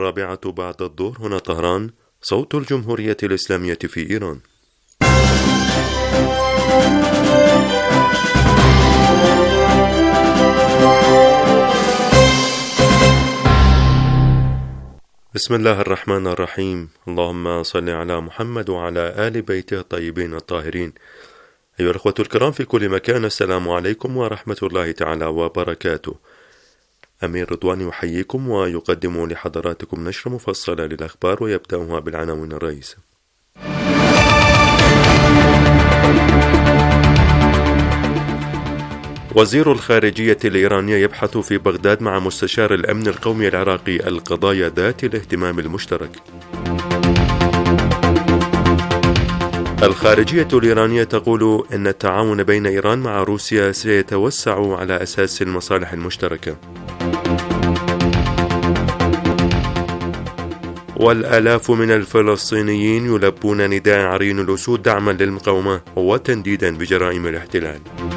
الرابعة بعد الظهر هنا طهران، صوت الجمهورية الإسلامية في إيران. بسم الله الرحمن الرحيم. اللهم صل على محمد وعلى آل بيته الطيبين الطاهرين. أيها الأخوة الكرام في كل مكان، السلام عليكم ورحمة الله تعالى وبركاته. أمير رضوان يحييكم ويقدم لحضراتكم نشرة مفصلة للأخبار، ويبدأها بالعناوين الرئيسة. وزير الخارجية الإيراني يبحث في بغداد مع مستشار الأمن القومي العراقي القضايا ذات الاهتمام المشترك. الخارجية الإيرانية تقول إن التعاون بين إيران مع روسيا سيتوسع على أساس المصالح المشتركة. والآلاف من الفلسطينيين يلبون نداء عرين الأسود دعما للمقاومة وتنديدا بجرائم الاحتلال.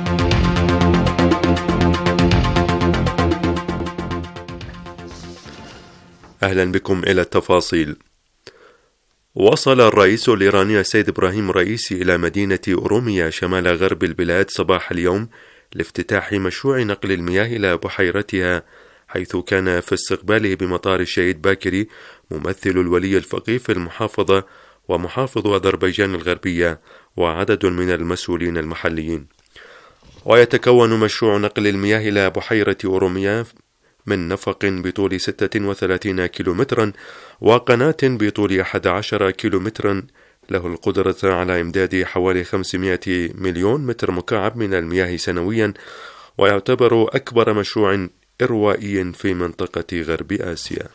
أهلا بكم إلى التفاصيل. وصل الرئيس الإيراني السيد إبراهيم رئيسي إلى مدينة أوروميا شمال غرب البلاد صباح اليوم لافتتاح مشروع نقل المياه إلى بحيرتها، حيث كان في استقباله بمطار الشهيد باكري ممثل الولي الفقيه في المحافظة ومحافظ أذربيجان الغربية وعدد من المسؤولين المحليين. ويتكون مشروع نقل المياه إلى بحيرة أوروميا من نفق بطول 36 كيلومترا وقناة بطول 11 كيلومترا له القدرة على إمداد حوالي 500 مليون متر مكعب من المياه سنويا، ويعتبر أكبر مشروع إروائي في منطقة غرب آسيا.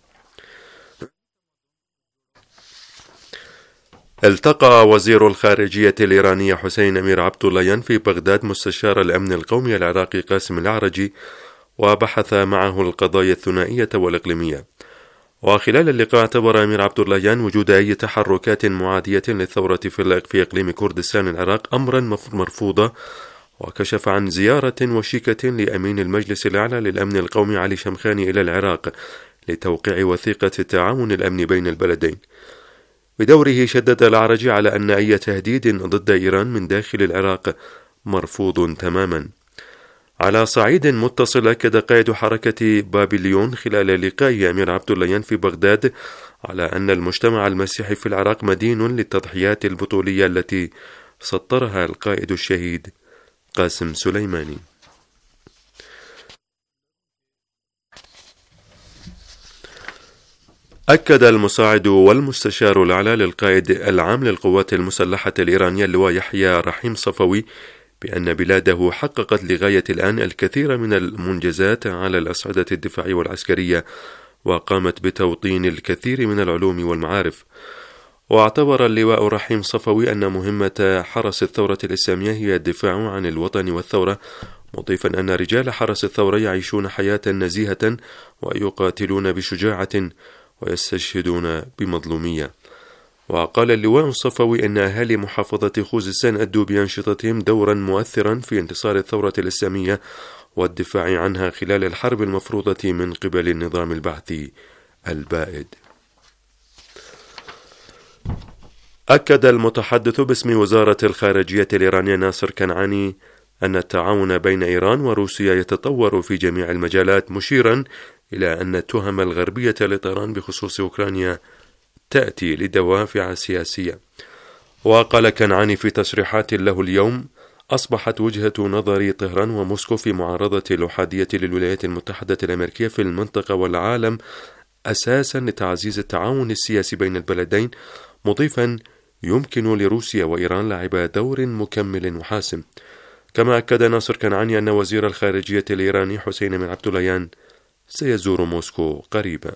التقى وزير الخارجية الإيراني حسين أمير عبداللهيان في بغداد مستشار الأمن القومي العراقي قاسم الأعرجي، وبحث معه القضايا الثنائية والإقليمية. وخلال اللقاء اعتبر أمير عبداللهيان وجود أي تحركات معادية للثورة في إقليم كردستان العراق أمرا مرفوضا، وكشف عن زيارة وشيكة لأمين المجلس الأعلى للأمن القومي علي شمخاني إلى العراق لتوقيع وثيقة التعاون الأمني بين البلدين. بدوره شدد الأعرجي على أن أي تهديد ضد إيران من داخل العراق مرفوض تماما. على صعيد متصل، أكد قائد حركة بابليون خلال لقاء أمير عبداللهيان في بغداد على أن المجتمع المسيحي في العراق مدين للتضحيات البطولية التي سطرها القائد الشهيد قاسم سليماني. أكد المساعد والمستشار الأعلى للقائد العام للقوات المسلحة الإيرانية اللواء يحيى رحيم صفوي بأن بلاده حققت لغاية الآن الكثير من المنجزات على الأصعدة الدفاعية والعسكرية، وقامت بتوطين الكثير من العلوم والمعارف. واعتبر اللواء رحيم صفوي أن مهمة حرس الثورة الإسلامية هي الدفاع عن الوطن والثورة، مضيفا أن رجال حرس الثورة يعيشون حياة نزيهة ويقاتلون بشجاعة ويستشهدون بمظلومية. وقال اللواء الصفوي أن أهالي محافظة خوزستان أدوا بأنشطتهم دورا مؤثرا في انتصار الثورة الإسلامية والدفاع عنها خلال الحرب المفروضة من قبل النظام البعثي البائد. أكد المتحدث باسم وزارة الخارجية الإيرانية ناصر كنعاني أن التعاون بين إيران وروسيا يتطور في جميع المجالات، مشيرا إلى أن التهم الغربية لطهران بخصوص أوكرانيا تأتي لدوافع سياسية. وقال كنعاني في تصريحات له اليوم: أصبحت وجهة نظر طهران وموسكو في معارضة الأحادية للولايات المتحدة الأمريكية في المنطقة والعالم أساسا لتعزيز التعاون السياسي بين البلدين، مضيفا: يمكن لروسيا وإيران لعب دور مكمل وحاسم. كما أكد ناصر كنعاني أن وزير الخارجية الإيراني حسين أمير عبداللهيان سيزور موسكو قريبا.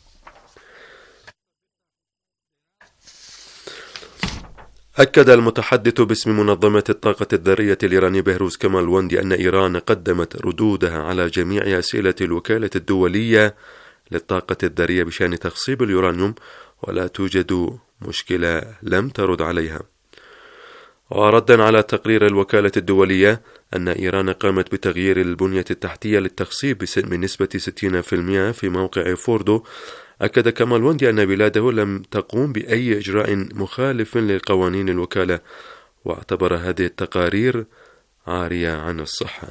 أكد المتحدث باسم منظمة الطاقة الذرية الإيرانية بهروز كمال وندي أن إيران قدمت ردودها على جميع أسئلة الوكالة الدولية للطاقة الذرية بشأن تخصيب اليورانيوم، ولا توجد مشكلة لم ترد عليها. وردا على تقرير الوكالة الدولية أن إيران قامت بتغيير البنية التحتية للتخصيب بنسبة 60% في موقع فوردو أكد كمالوندي أن بلاده لم تقوم بأي إجراء مخالف لقوانين الوكالة، واعتبر هذه التقارير عارية عن الصحة.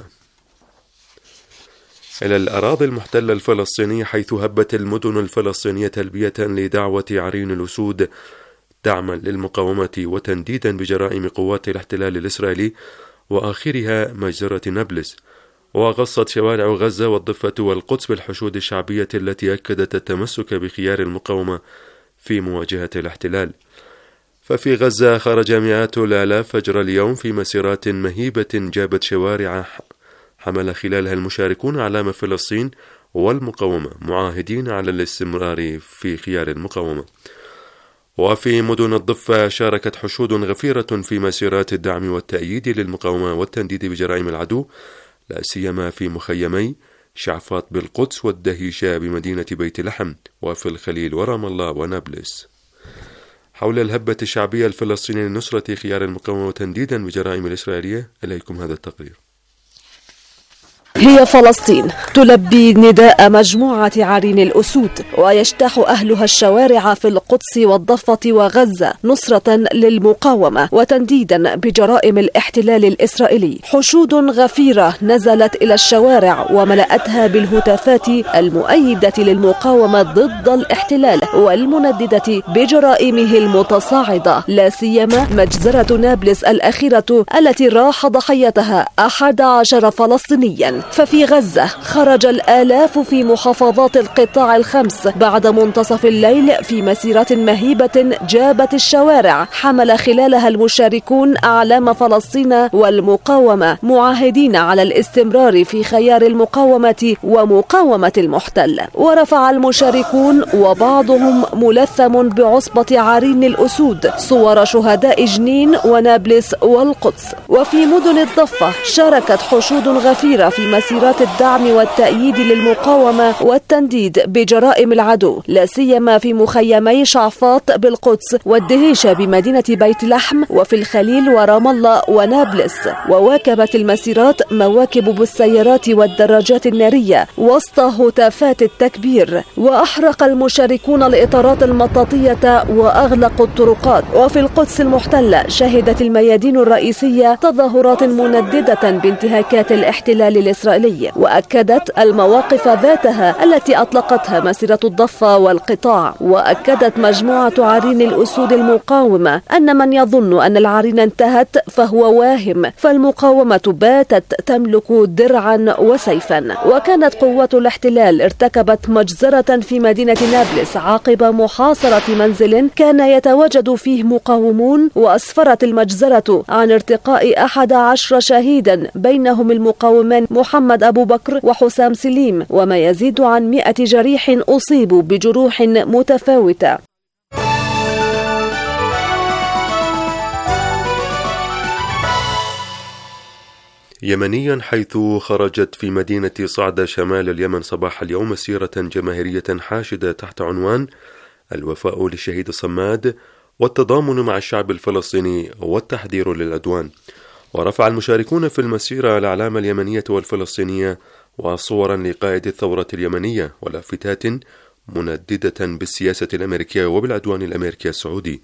إلى الأراضي المحتلة الفلسطينية، حيث هبت المدن الفلسطينية تلبية لدعوة عرين الأسود دعما للمقاومة وتنديدا بجرائم قوات الاحتلال الإسرائيلي وآخرها مجزرة نابلس. وغصت شوارع غزة والضفة والقدس بالحشود الشعبية التي أكدت التمسك بخيار المقاومة في مواجهة الاحتلال. ففي غزة خرج مئات الآلاف فجر اليوم في مسيرات مهيبة جابت شوارع حمل خلالها المشاركون علامة فلسطين والمقاومة، معاهدين على الاستمرار في خيار المقاومة. وفي مدن الضفة شاركت حشود غفيرة في مسيرات الدعم والتأييد للمقاومة والتنديد بجرائم العدو، لا سيما في مخيمي شعفاط بالقدس والدهيشة بمدينة بيت لحم، وفي الخليل ورام الله ونابلس. حول الهبة الشعبية الفلسطينية لنصرة خيار المقاومة وتنديدا بجرائم الإسرائيلية، إليكم هذا التقرير. هي فلسطين تلبي نداء مجموعة عرين الأسود، ويجتاح أهلها الشوارع في القدس والضفة وغزة نصرة للمقاومة وتنديدا بجرائم الاحتلال الإسرائيلي. حشود غفيرة نزلت إلى الشوارع وملأتها بالهتافات المؤيدة للمقاومة ضد الاحتلال والمنددة بجرائمه المتصاعدة، لا سيما مجزرة نابلس الأخيرة التي راح ضحيتها 11 فلسطينيا. ففي غزة خرج الآلاف في محافظات القطاع الخمس بعد منتصف الليل في مسيرات مهيبة جابت الشوارع، حمل خلالها المشاركون أعلام فلسطين والمقاومة، معاهدين على الاستمرار في خيار المقاومة ومقاومة المحتل. ورفع المشاركون وبعضهم ملثم بعصبة عرين الأسود صور شهداء جنين ونابلس والقدس. وفي مدن الضفة شاركت حشود غفيرة في مسيرات الدعم والتأييد للمقاومة والتنديد بجرائم العدو، لا سيما في مخيمي شعفاط بالقدس والدهيشة بمدينة بيت لحم، وفي الخليل ورام الله ونابلس. وواكبت المسيرات مواكب بالسيارات والدراجات النارية وسط هتافات التكبير. وأحرق المشاركون الإطارات المطاطية وأغلقوا الطرقات. وفي القدس المحتلة شهدت الميادين الرئيسية تظاهرات منددة بانتهاكات الاحتلال الإسرائيلي، وأكدت المواقف ذاتها التي أطلقتها مسيرة الضفة والقطاع. وأكدت مجموعة عرين الأسود المقاومة أن من يظن أن العرين انتهت فهو واهم، فالمقاومة باتت تملك درعا وسيفا. وكانت قوات الاحتلال ارتكبت مجزرة في مدينة نابلس عقب محاصرة منزل كان يتواجد فيه مقاومون، وأسفرت المجزرة عن ارتقاء 11 شهيدا بينهم المقاومان محمد أبو بكر وحسام سليم، وما يزيد عن 100 جريح أصيبوا بجروح متفاوتة. يمنيا، حيث خرجت في مدينة صعدة شمال اليمن صباح اليوم مسيرة جماهيرية حاشدة تحت عنوان الوفاء للشهيد الصماد والتضامن مع الشعب الفلسطيني والتحذير للعدوان. ورفع المشاركون في المسيرة الأعلام اليمنية والفلسطينية وصورا لقائد الثورة اليمنية ولافتات منددة بالسياسة الأمريكية وبالعدوان الأمريكي السعودي.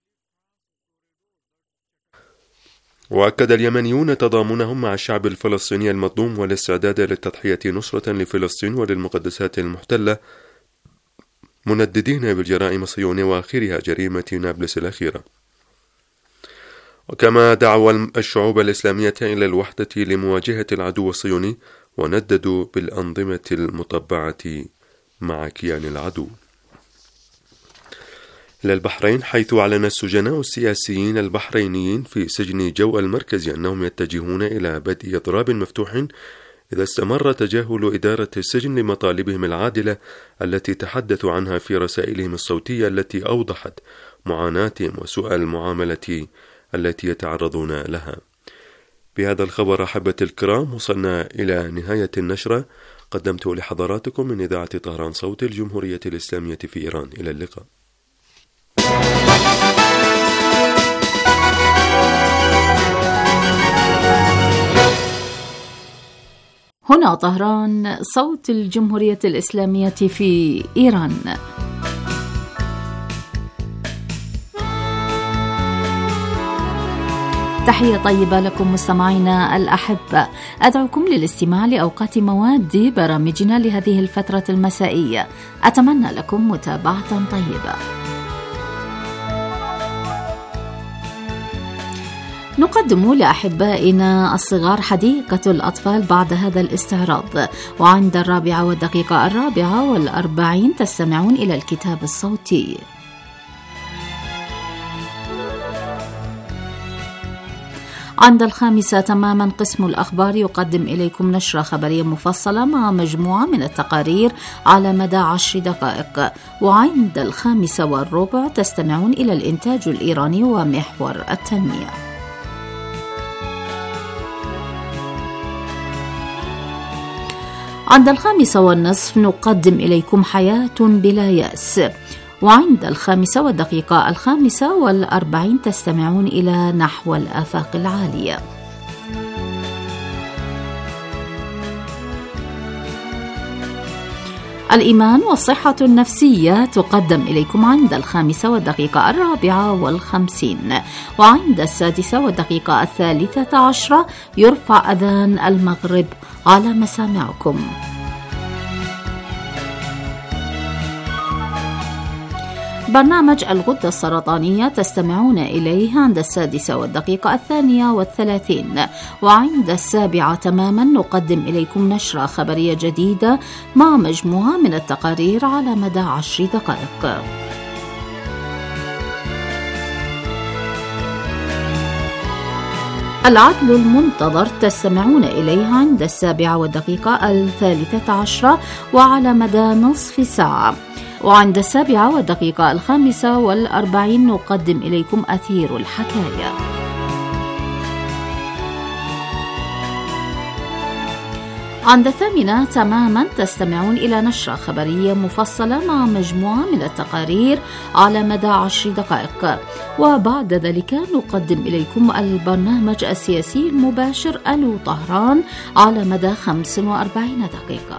وأكد اليمنيون تضامنهم مع الشعب الفلسطيني المظلوم والاستعداد للتضحية نصرة لفلسطين وللمقدسات المحتلة، منددين بالجرائم الصهيونية وآخرها جريمة نابلس الأخيرة. وكما دعوا الشعوب الإسلامية إلى الوحدة لمواجهة العدو الصهيوني، ونددوا بالأنظمة المطبعة مع كيان العدو. إلى البحرين، حيث أعلن السجناء السياسيين البحرينيين في سجن جو المركزي أنهم يتجهون إلى بدء إضراب مفتوح إذا استمر تجاهل إدارة السجن لمطالبهم العادلة التي تحدثوا عنها في رسائلهم الصوتية التي أوضحت معاناتهم وسوء المعاملة التي يتعرضون لها. بهذا الخبر أحبتي الكرام وصلنا إلى نهاية النشرة قدمته لحضراتكم من إذاعة طهران صوت الجمهورية الإسلامية في إيران. إلى اللقاء. هنا طهران صوت الجمهورية الإسلامية في إيران. تحية طيبة لكم مستمعينا الأحبة، أدعوكم للاستماع لأوقات مواد برامجنا لهذه الفترة المسائية. أتمنى لكم متابعة طيبة. نقدم لأحبائنا الصغار حديقة الأطفال بعد هذا الاستعراض، وعند 4:44 تستمعون إلى الكتاب الصوتي. عند 5 تماما قسم الأخبار يقدم إليكم نشرة خبرية مفصلة مع مجموعة من التقارير على مدى 10 دقائق. وعند 5:15 تستمعون إلى الإنتاج الإيراني ومحور التنمية. عند 5:30 نقدم إليكم حياة بلا يأس. وعند 5:45 تستمعون إلى نحو الآفاق العالية. الإيمان والصحة النفسية تقدم إليكم عند 5:54. وعند 6:13 يرفع أذان المغرب على مسامعكم. برنامج الغدة السرطانية تستمعون إليه عند 6:32. وعند 7 تماما نقدم إليكم نشرة خبرية جديدة مع مجموعة من التقارير على مدى 10 دقائق. العدل المنتظر تستمعون إليه عند 7:13 وعلى مدى نصف ساعة. وعند 7:45 نقدم إليكم أثير الحكاية. عند 8 تماما تستمعون إلى نشرة خبرية مفصلة مع مجموعة من التقارير على مدى 10 دقائق. وبعد ذلك نقدم إليكم البرنامج السياسي المباشر ألو طهران على مدى 45 دقيقة.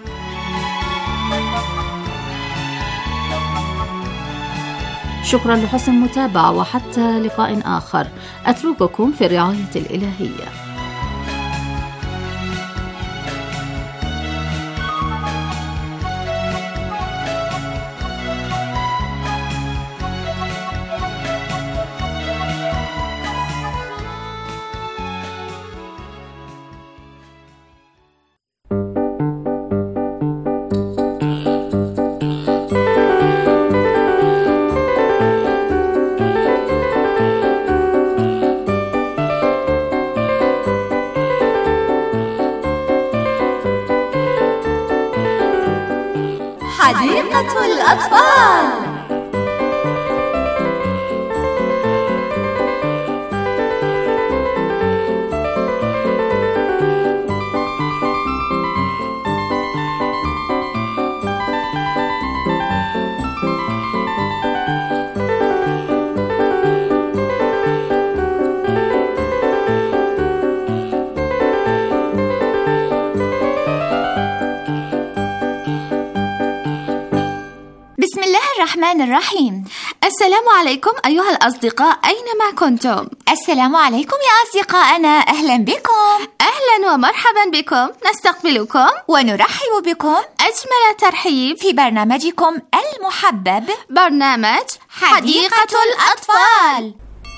شكرا لحسن المتابعة، وحتى لقاء آخر أترككم في الرعاية الإلهية. حديقة الأطفال. الرحمن الرحيم. السلام عليكم أيها الأصدقاء أينما كنتم. السلام عليكم يا أصدقائنا، أهلا بكم. أهلا ومرحبا بكم، نستقبلكم ونرحب بكم أجمل ترحيب في برنامجكم المحبب، برنامج حديقة الأطفال.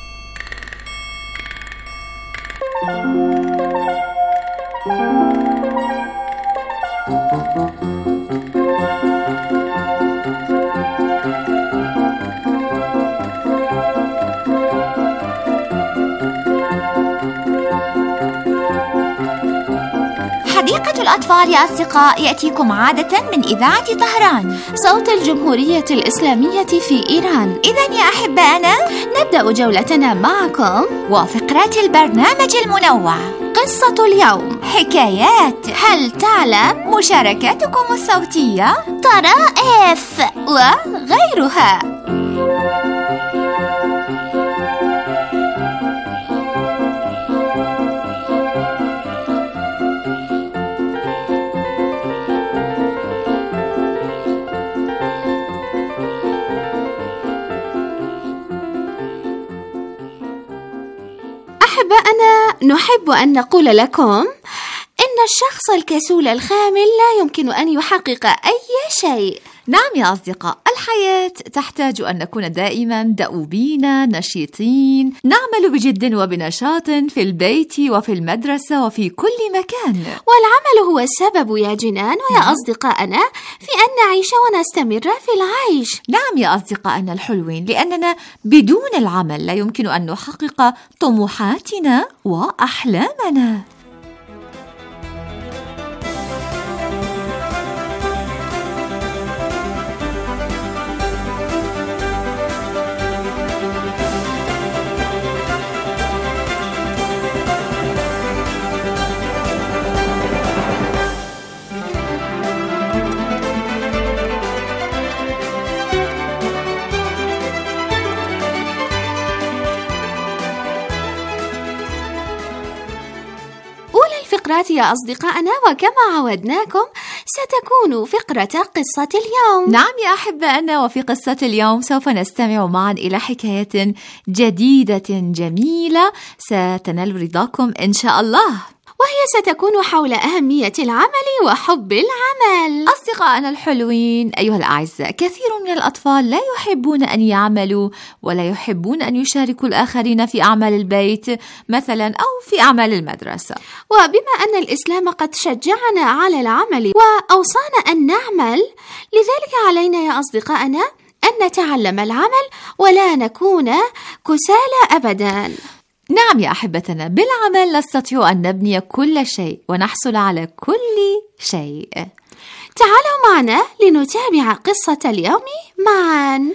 حديقة الأطفال يا أصدقاء يأتيكم عادة من إذاعة طهران، صوت الجمهورية الإسلامية في إيران. إذن يا أحبائنا نبدأ جولتنا معكم وفقرات البرنامج المنوع، قصة اليوم، حكايات، هل تعلم، مشاركاتكم الصوتية، طرائف وغيرها. أحبائنا، نحب أن نقول لكم إن الشخص الكسول الخامل لا يمكن أن يحقق أي شيء. نعم يا أصدقاء، الحياة تحتاج أن نكون دائما دؤوبين نشيطين، نعمل بجد وبنشاط في البيت وفي المدرسة وفي كل مكان. والعمل هو السبب يا جنان ويا أصدقائنا في أن نعيش ونستمر في العيش. نعم يا أصدقائنا الحلوين، لأننا بدون العمل لا يمكن أن نحقق طموحاتنا وأحلامنا. يا أصدقائنا، وكما عودناكم ستكون فقرة قصة اليوم. نعم يا أحبائنا، وفي قصة اليوم سوف نستمع معا إلى حكاية جديدة جميلة ستنال رضاكم إن شاء الله، وهي ستكون حول أهمية العمل وحب العمل. أصدقائنا الحلوين أيها الأعزاء، كثير من الأطفال لا يحبون أن يعملوا ولا يحبون أن يشاركوا الآخرين في أعمال البيت مثلا أو في أعمال المدرسة. وبما أن الإسلام قد شجعنا على العمل وأوصانا أن نعمل، لذلك علينا يا أصدقائنا أن نتعلم العمل ولا نكون كسالى أبدا. نعم يا أحبتنا، بالعمل نستطيع أن نبني كل شيء ونحصل على كل شيء. تعالوا معنا لنتابع قصة اليوم معا.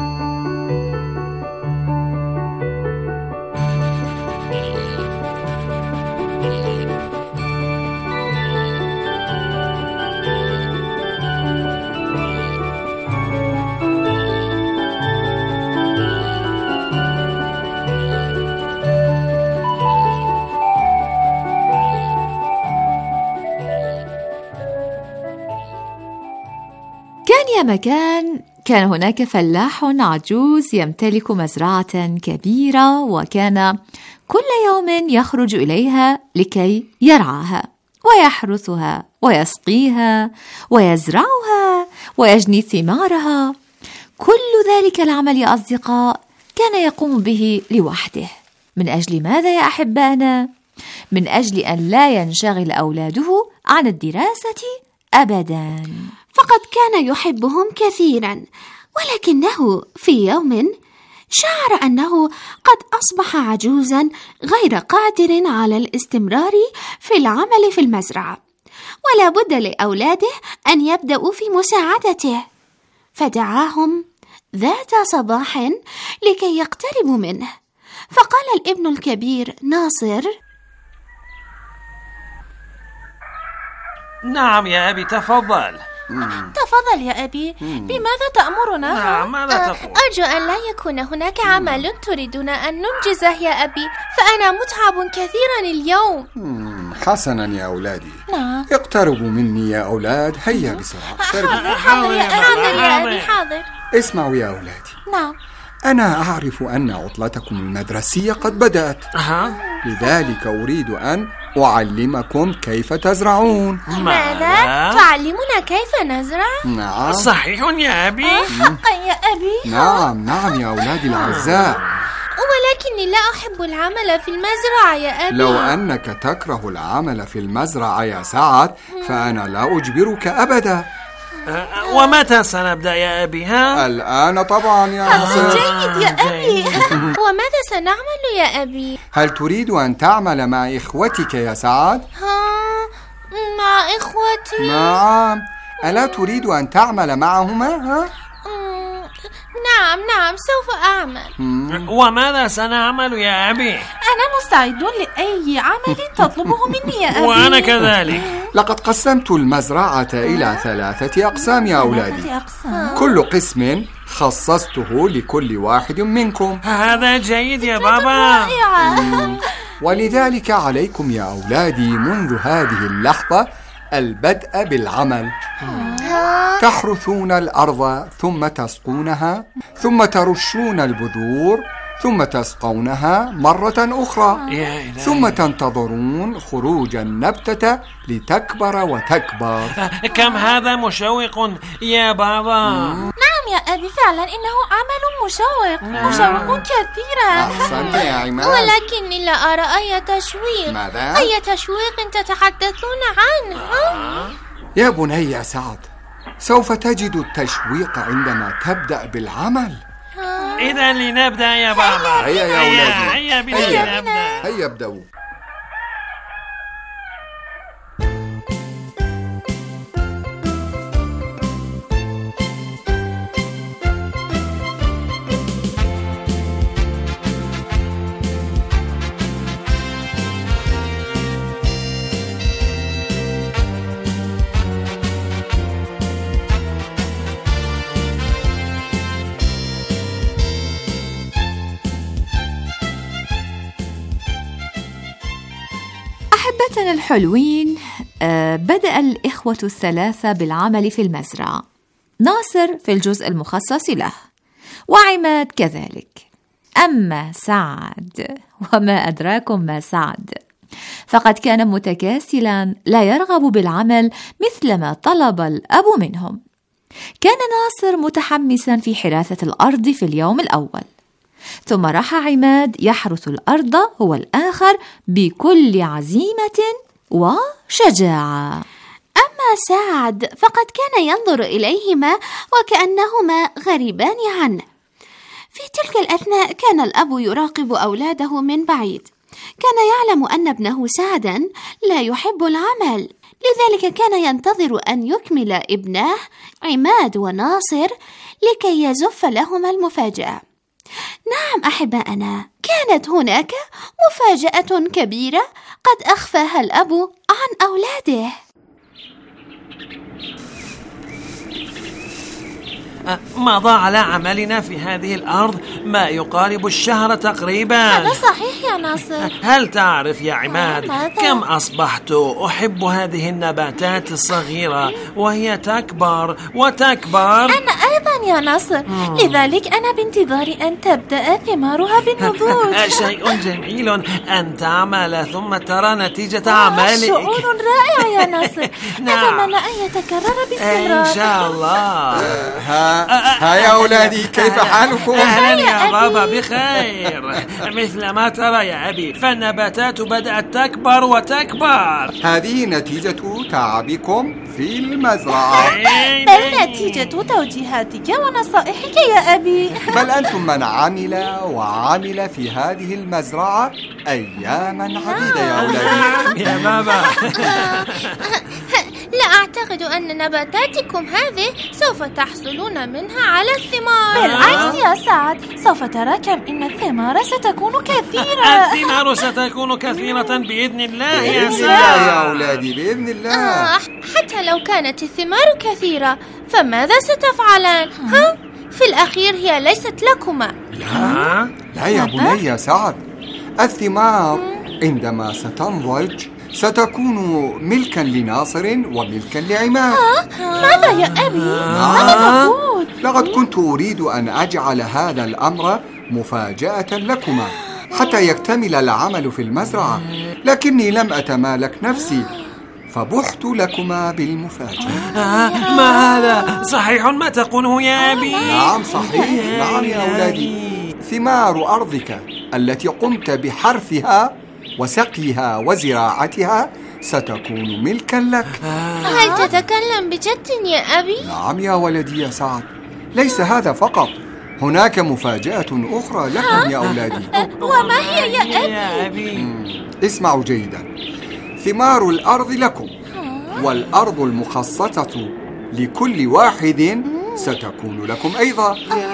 يا مكان كان هناك فلاح عجوز يمتلك مزرعة كبيرة، وكان كل يوم يخرج إليها لكي يرعاها ويحرثها ويسقيها ويزرعها ويجني ثمارها. كل ذلك العمل يا أصدقاء كان يقوم به لوحده. من أجل ماذا يا أحبانا؟ من أجل أن لا ينشغل أولاده عن الدراسة أبداً. فقد كان يحبهم كثيرا، ولكنه في يوم شعر أنه قد أصبح عجوزا غير قادر على الاستمرار في العمل في المزرعة، ولا بد لأولاده أن يبدأوا في مساعدته. فدعاهم ذات صباح لكي يقتربوا منه، فقال الابن الكبير ناصر: نعم يا أبي، تفضل. تفضل يا أبي، بماذا تأمرنا؟ نعم، ماذا تقول؟ أرجو أن لا يكون هناك عمل تريدون أن ننجزه يا أبي، فأنا متعب كثيرا اليوم. حسنا يا أولادي. نعم. اقتربوا مني يا أولاد، هيا بسرعة. حاضر يا أبي، حاضر. اسمعوا يا أولادي. نعم. أنا أعرف أن عطلتكم المدرسية قد بدأت، لذلك أريد أن أعلمكم كيف تزرعون. ماذا؟ تعلمنا كيف نزرع؟ نعم. صحيح يا أبي؟ حقا يا أبي؟ نعم يا أولادي الأعزاء. ولكني لا أحب العمل في المزرعة يا أبي. لو أنك تكره العمل في المزرعة يا سعد فأنا لا أجبرك أبدا. ومتى سنبدأ يا أبي؟ الآن طبعا يا ناصر. جيد يا أبي. وماذا سنعمل يا أبي؟ هل تريد أن تعمل مع إخوتك يا سعد؟ مع إخوتي؟ نعم. ألا تريد أن تعمل معهما؟ نعم سوف أعمل. وماذا سنعمل يا أبي؟ أنا مستعد لأي عمل تطلبه مني يا أبي. وأنا كذلك. لقد قسمت المزرعة إلى 3 أقسام يا أولادي. كل قسم خصصته لكل واحد منكم. هذا جيد يا بابا. ولذلك عليكم يا أولادي منذ هذه اللحظة البدء بالعمل. تحرثون الأرض ثم تسقونها ثم ترشون البذور ثم تسقونها مرة أخرى، ثم تنتظرون خروج النبتة لتكبر وتكبر. كم هذا مشوق يا بابا. نعم يا أبي، فعلا إنه عمل مشوق، مشوق كثيرا. أحسنت يا عماد، ولكني لا أرى أي تشويق. ماذا؟ أي تشويق تتحدثون عنه؟ يا بني يا سعد، سوف تجد التشويق عندما تبدأ بالعمل. إذا لنبدأ يا بابا. هيا يا أولادي، هيا بنا نبدأ. هيا ابدأوا. أحبتنا الحلوين، بدأ الإخوة الثلاثة بالعمل في المزرعة، ناصر في الجزء المخصص له، وعماد كذلك. أما سعد، وما أدراكم ما سعد، فقد كان متكاسلا لا يرغب بالعمل مثلما طلب الأب منهم. كان ناصر متحمسا في حراثة الأرض في اليوم الأول، ثم راح عماد يحرث الأرض هو الآخر بكل عزيمة وشجاعة. أما سعد فقد كان ينظر إليهما وكأنهما غريبان عنه. في تلك الأثناء كان الأب يراقب أولاده من بعيد. كان يعلم أن ابنه سعدا لا يحب العمل، لذلك كان ينتظر أن يكمل ابناه عماد وناصر لكي يزف لهما المفاجأة. نعم أحبائنا، كانت هناك مفاجأة كبيرة قد أخفاها الأب عن أولاده. مضى على عملنا في هذه الأرض ما يقارب الشهر تقريبا. هذا صحيح يا ناصر. هل تعرف يا عماد كم أصبحت أحب هذه النباتات الصغيرة وهي تكبر وتكبر؟ أنا أيضا يا ناصر، لذلك أنا بانتظار أن تبدأ ثمارها بالنضوج. شيء جميل أن تعمل ثم ترى نتيجة عملك. شعور رائع يا ناصر. أتمنى أن يتكرر باستمرار إن شاء الله. ها يا أولادي، كيف حالكم؟ أهلا يا بابا، بخير. مثل ما ترى يا أبي، فالنباتات بدأت تكبر وتكبر. هذه نتيجة تعبكم في المزرعة، بل نتيجة توجيهاتك ونصائحك يا أبي. بل أنتم من عمل وعمل في هذه المزرعة أياما عديدة يا أولادي. يا بابا، لا أعتقد أن نباتاتكم هذه سوف تحصلون منها على الثمار. بالعكس يا سعد، سوف ترى كم إن الثمار ستكون كثيرة. الثمار ستكون كثيرة بإذن الله يا سعد. يا أولادي، بإذن الله. حتى لو كانت الثمار كثيرة فماذا ستفعلان؟ في الأخير هي ليست لكما. لا يا بني يا سعد، الثمار عندما ستنضج ستكون ملكا لناصر وملكا لعماد. ماذا يا أبي؟ ماذا تقول؟ لقد كنت أريد أن أجعل هذا الأمر مفاجأة لكما حتى يكتمل العمل في المزرعة، لكني لم أتمالك نفسي فبحت لكما بالمفاجأة. ما هذا؟ صحيح ما تقوله يا أبي؟ نعم صحيح، نعم يا أولادي. ثمار أرضك التي قمت بحرثها وسقيها وزراعتها ستكون ملكا لك. هل تتكلم بجد يا أبي؟ نعم يا ولدي يا سعد، ليس هذا فقط، هناك مفاجأة أخرى لكم يا أولادي. وما هي يا أبي؟ اسمعوا جيدا. ثمار الأرض لكم، والأرض المخصصة لكل واحد ستكون لكم أيضا.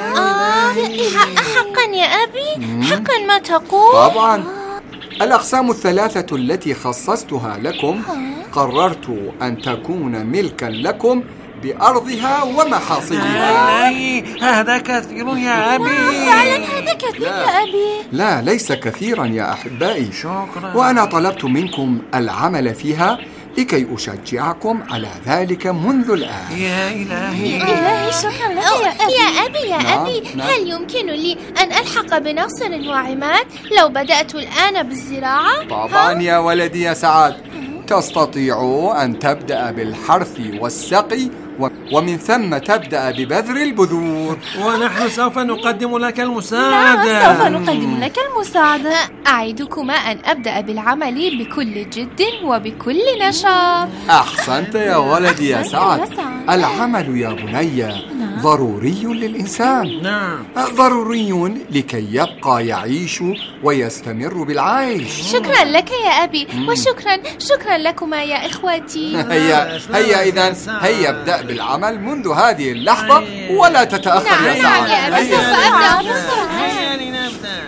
حقا يا أبي؟ حقا ما تقول؟ طبعا. الأقسام الثلاثة التي خصصتها لكم قررت أن تكون ملكا لكم بأرضها ومحاصيلها. هذا كثير يا أبي. فعلا هذا كثير يا أبي. لا، ليس كثيرا يا أحبائي. شكرا. وأنا طلبت منكم العمل فيها لكي أشجعكم على ذلك منذ الآن. يا إلهي شكرا لك يا أبي. هل يمكن لي أن ألحق بناصر وعماد لو بدأت الآن بالزراعة؟ طبعا يا ولدي يا سعاد، تستطيع أن تبدأ بالحرث والسقي، ومن ثم تبدأ ببذر البذور. ونحن سوف نقدم لك المساعدة. سوف نقدم لك المساعدة. أعدكما أن أبدأ بالعمل بكل جد وبكل نشاط. أحسنت يا ولدي يا سعد. العمل يا بني ضروري للإنسان. نعم، ضروري لكي يبقى يعيش ويستمر بالعيش. شكرا لك يا أبي، وشكرا لكما يا إخوتي. هيا إذن هيا ابدأ بالعمل منذ هذه اللحظة ولا تتأخر يا سعد. يا أبي، سوف أبدأ بسرعة. هيا لنبدأ.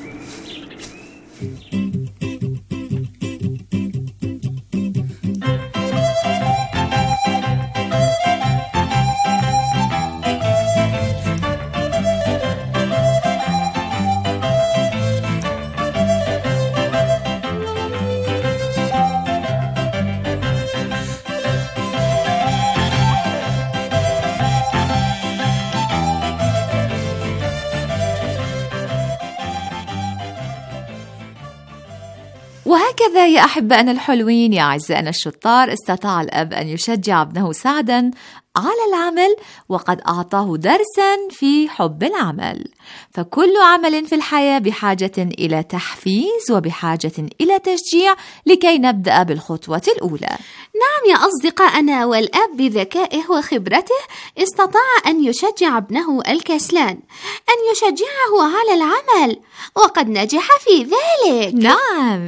وهكذا يا أحبائنا الحلوين، يا أعزائنا الشطار، استطاع الأب أن يشجع ابنه سعدا على العمل، وقد أعطاه درسا في حب العمل. فكل عمل في الحياة بحاجة إلى تحفيز وبحاجة إلى تشجيع لكي نبدأ بالخطوة الأولى. نعم يا أصدقائنا، والأب بذكائه وخبرته استطاع أن يشجع ابنه الكسلان، أن يشجعه على العمل، وقد نجح في ذلك. نعم.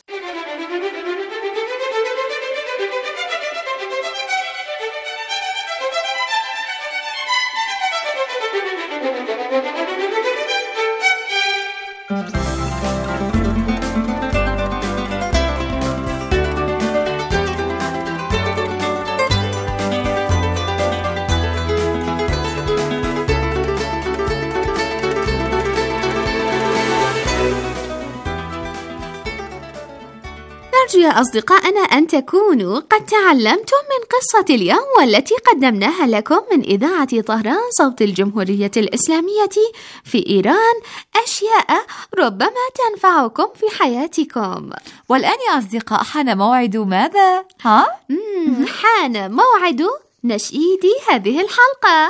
نرجو يا أصدقائنا أن تكونوا قد تعلمتم من قصة اليوم والتي قدمناها لكم من إذاعة طهران صوت الجمهورية الإسلامية في إيران أشياء ربما تنفعكم في حياتكم. والآن يا أصدقاء حان موعد ماذا؟ حان موعد نشيد هذه الحلقة.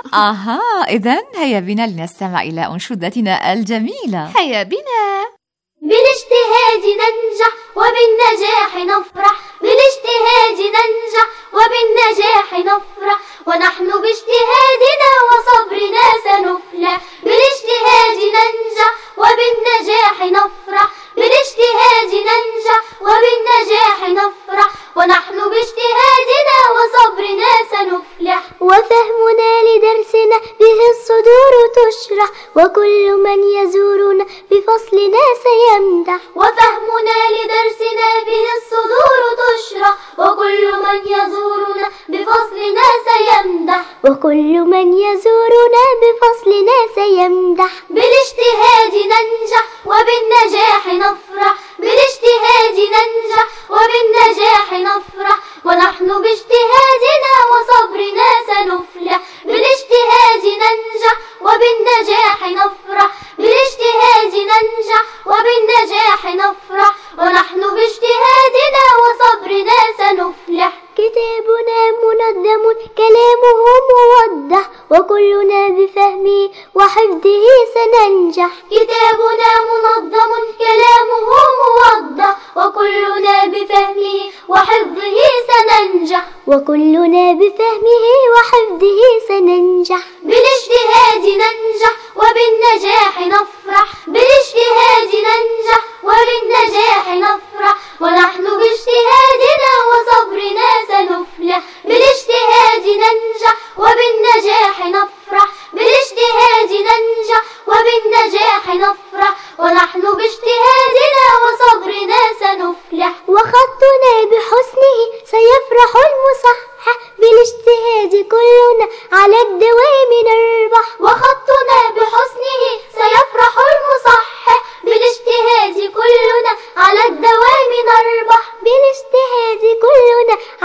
إذن هيا بنا لنستمع إلى أنشودتنا الجميلة. هيا بنا. بالاجتهاد ننجح وبالنجاح نفرح، بالاجتهاد ننجح وبالنجاح نفرح، ونحن باجتهادنا وصبرنا سنفلح. بالاجتهاد ننجح وبالنجاح نفرح، بالاجتهاد ننجح وبالنجاح نفرح، ونحن باجتهادنا وصبرنا سنفلح. وفهمنا لدرسنا به الصدور تشرح، وكل من يزورنا بفصلنا سيمدح. وفهمنا لدرسنا به الصدور تشرح، وكل من يزورنا بفصلنا سيمدح. وكل من يزورنا بفصلنا سيمدح. بالاجتهاد ننجح وبالنجاح نفرح، بالاجتهاد ننجح وبالنجاح نفرح، ونحن باجتهادنا وصبرنا سنفلح. بالاجتهاد ننجح وبالنجاح نفرح، بالاجتهاد ننجح وبالنجاح نفرح، ونحن باجتهادنا وصبرنا سنفلح. كتابنا منظم كلامه موضح، وكلنا بفهمه وحفظه سننجح. كتابنا منظم كلامه موضح، وكلنا بفهمه وحفظه سننجح. وكلنا بفهمه وحفظه سننجح. بالاجتهاد ننجح وبالنجاح نفرح، بالاجتهاد ننجح وبالنجاح نفرح، ونحن باجتهادنا وصبرنا سنفلح. بالاجتهاد ننجح وبالنجاح نفرح، بالاجتهاد ننجح وبالنجاح نفرح، ونحن باجتهادنا وصبرنا سنفلح. وخطنا بحسنه سيفرح المصحح، بالاجتهاد كلنا على الدوام نربح. وخطنا بحسنه سيفرح المصحح، بالاجتهاد كلنا على الدوام نربح. بالاجتهاد كلنا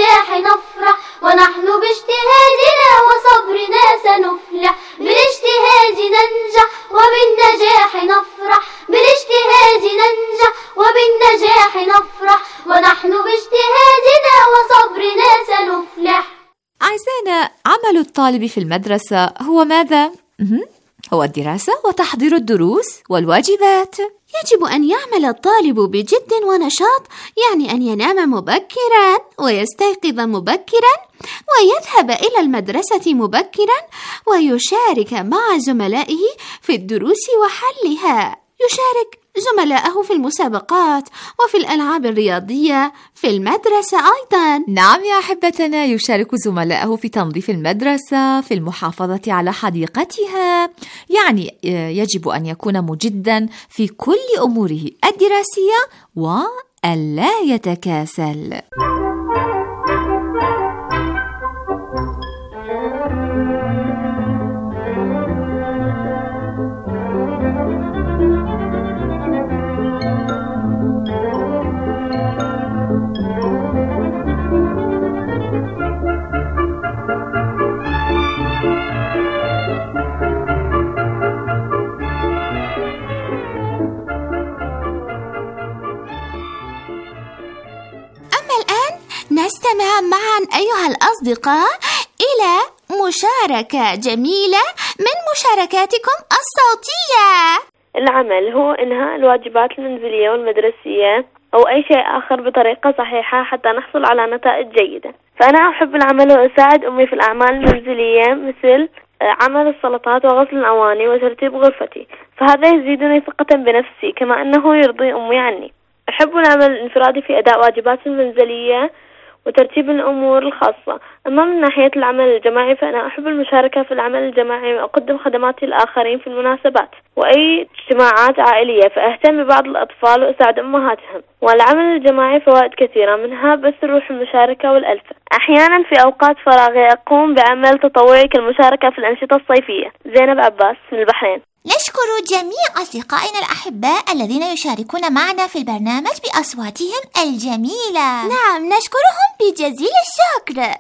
بالنجاح نفرح ونحن باجتهادنا وصبرنا سنفلح بالاجتهاد ننجح وبالنجاح نفرح بالاجتهاد ننجح وبالنجاح نفرح ونحن باجتهادنا وصبرنا سنفلح. أعزائنا، عمل الطالب في المدرسة هو ماذا؟ هو الدراسة وتحضير الدروس والواجبات. يجب أن يعمل الطالب بجد ونشاط، يعني أن ينام مبكرا ويستيقظ مبكرا ويذهب إلى المدرسة مبكرا ويشارك مع زملائه في الدروس وحلها، يشارك زملائه في المسابقات وفي الألعاب الرياضية في المدرسة أيضا. نعم يا أحبتنا، يشارك زملائه في تنظيف المدرسة، في المحافظة على حديقتها، يعني يجب أن يكون مجدا في كل أموره الدراسية وألا يتكاسل. نستمع معا أيها الأصدقاء إلى مشاركة جميلة من مشاركاتكم الصوتية. العمل هو إنهاء الواجبات المنزلية والمدرسية أو أي شيء آخر بطريقة صحيحة حتى نحصل على نتائج جيدة. فأنا أحب العمل وأساعد أمي في الأعمال المنزلية مثل عمل السلطات وغسل الأواني وترتيب غرفتي، فهذا يزيدني ثقة بنفسي كما أنه يرضي أمي عني. أحب العمل الانفرادي في أداء واجبات المنزلية وترتيب الأمور الخاصة. أما من ناحية العمل الجماعي فأنا أحب المشاركة في العمل الجماعي وأقدم خدماتي للآخرين في المناسبات وأي اجتماعات عائلية، فأهتم ببعض الأطفال وأساعد أمهاتهم. والعمل الجماعي فوائد كثيرة، منها بث روح المشاركة والألفة. أحيانا في أوقات فراغي أقوم بعمل تطوعي كالمشاركة في الأنشطة الصيفية. زينب عباس من البحرين. نشكر جميع أصدقائنا الأحباء الذين يشاركون معنا في البرنامج بأصواتهم الجميلة. نعم، نشكرهم بجزيل الشكر.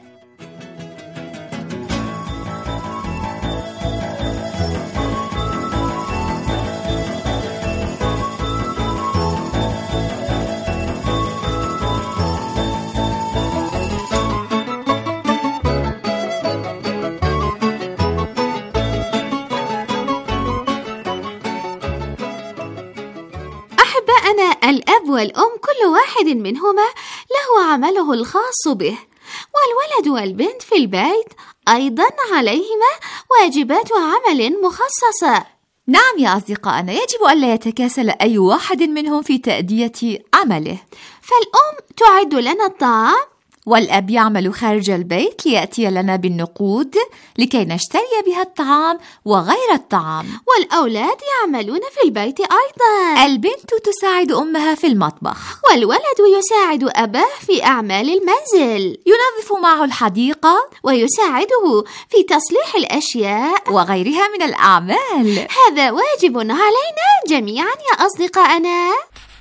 أنا الأب والأم كل واحد منهما له عمله الخاص به، والولد والبنت في البيت أيضا عليهما واجبات وعمل مخصصة. نعم يا أصدقائنا، يجب ألا يتكاسل أي واحد منهم في تأدية عمله. فالأم تعد لنا الطعام، والأب يعمل خارج البيت ليأتي لنا بالنقود لكي نشتري بها الطعام وغير الطعام، والأولاد يعملون في البيت أيضا. البنت تساعد أمها في المطبخ، والولد يساعد أباه في أعمال المنزل، ينظف معه الحديقة ويساعده في تصليح الأشياء وغيرها من الأعمال. هذا واجب علينا جميعا يا أصدقائنا.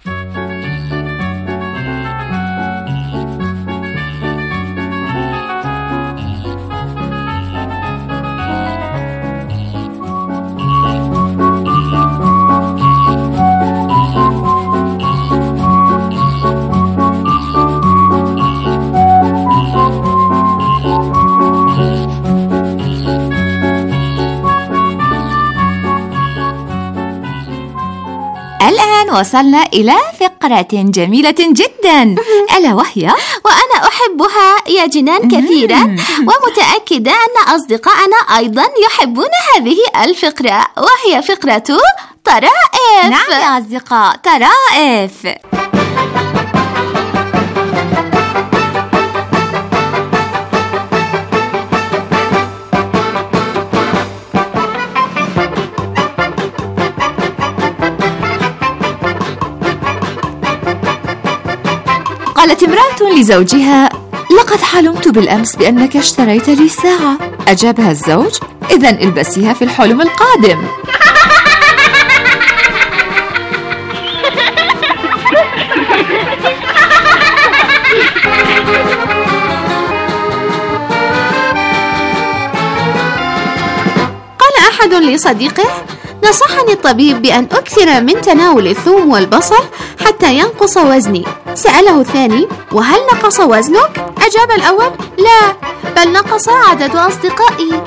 الآن وصلنا إلى فقرة جميلة جدا، ألا وهي وأنا أحبها يا جنان كثيرا، ومتأكدة أن أصدقائنا أيضا يحبون هذه الفقرة، وهي فقرة طرائف. نعم يا أصدقاء، طرائف. قالت امرأة لزوجها: لقد حلمت بالأمس بأنك اشتريت لي ساعة. أجابها الزوج: إذن البسيها في الحلم القادم. لصديقه: نصحني الطبيب بأن أكثر من تناول الثوم والبصل حتى ينقص وزني. سأله الثاني: وهل نقص وزنك؟ أجاب الأول: لا، بل نقص عدد أصدقائي.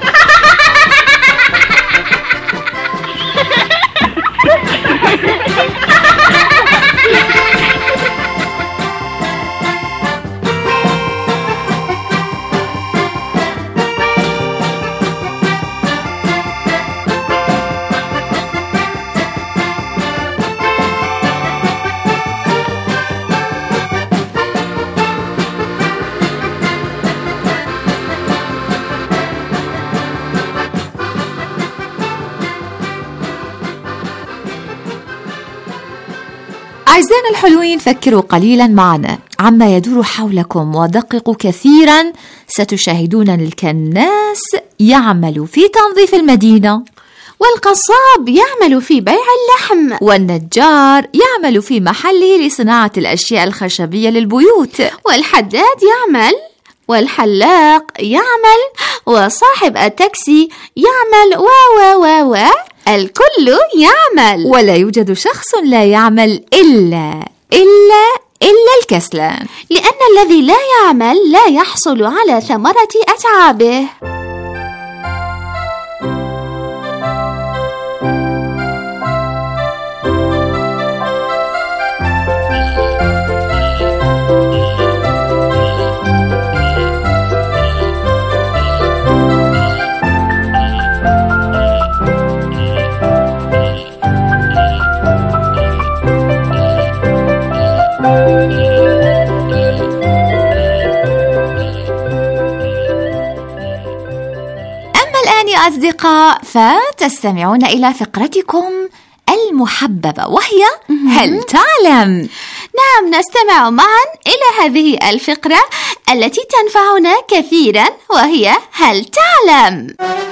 أعزائنا الحلوين، فكروا قليلا معنا عما يدور حولكم ودققوا كثيرا. ستشاهدون الكناس يعمل في تنظيف المدينة، والقصاب يعمل في بيع اللحم، والنجار يعمل في محله لصناعة الأشياء الخشبية للبيوت، والحداد يعمل، والحلاق يعمل، وصاحب التاكسي يعمل، الكل يعمل. ولا يوجد شخص لا يعمل إلا الكسلان، لأن الذي لا يعمل لا يحصل على ثمرة أتعابه. أصدقاء، فتستمعون إلى فقرتكم المحببة، وهي هل تعلم؟ نعم، نستمع معا إلى هذه الفقرة التي تنفعنا كثيرا، وهي هل تعلم؟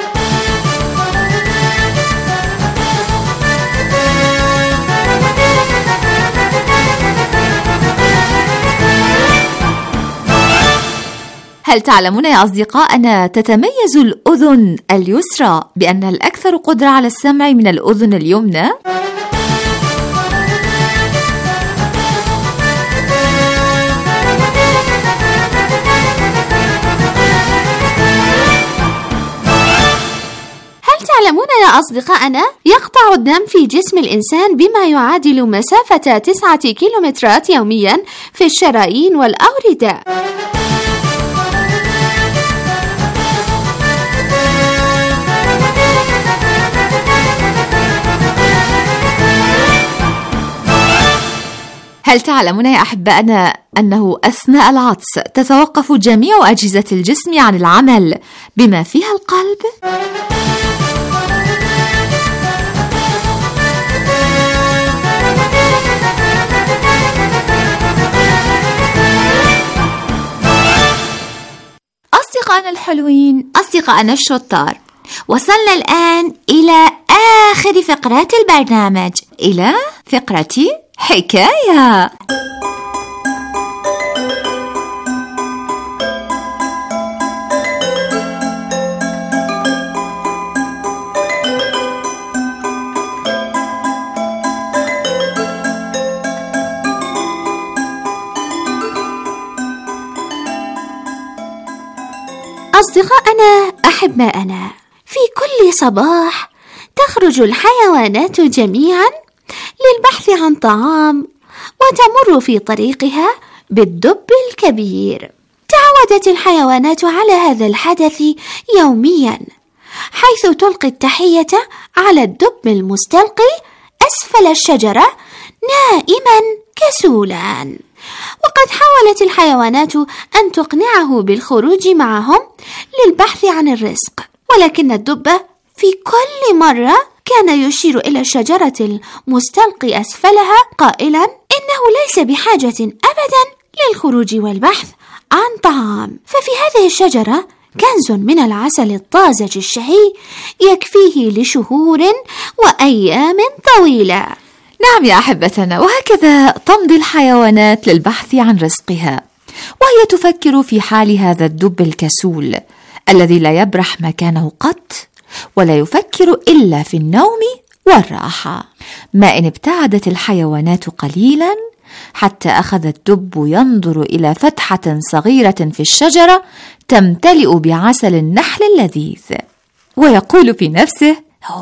هل تعلمون يا أصدقاء أن تتميز الأذن اليسرى بأنها الأكثر قدرة على السمع من الأذن اليمنى؟ هل تعلمون يا أصدقائنا يقطع الدم في جسم الإنسان بما يعادل مسافة 9 كيلومترات يوميا في الشرايين والأوردة. هل تعلمون يا أحبائنا أنه أثناء العطس تتوقف جميع أجهزة الجسم عن العمل بما فيها القلب؟ أصدقائنا الحلوين، أصدقائنا الشطار، وصلنا الآن إلى آخر فقرات البرنامج، إلى فقرة حكاية. أصدقائنا أحبائنا، في كل صباح تخرج الحيوانات جميعا للبحث عن طعام، وتمر في طريقها بالدب الكبير. تعودت الحيوانات على هذا الحدث يوميا، حيث تلقي التحية على الدب المستلقي أسفل الشجرة نائما كسولان. وقد حاولت الحيوانات أن تقنعه بالخروج معهم للبحث عن الرزق، ولكن الدب في كل مرة كان يشير إلى الشجرة المستلقي أسفلها قائلا إنه ليس بحاجة أبدا للخروج والبحث عن طعام، ففي هذه الشجرة كنز من العسل الطازج الشهي يكفيه لشهور وأيام طويلة. نعم يا أحبتنا، وهكذا تمضي الحيوانات للبحث عن رزقها، وهي تفكر في حال هذا الدب الكسول الذي لا يبرح مكانه قط، ولا يفكر إلا في النوم والراحة. ما إن ابتعدت الحيوانات قليلا حتى أخذ الدب ينظر إلى فتحة صغيرة في الشجرة تمتلئ بعسل النحل اللذيذ، ويقول في نفسه: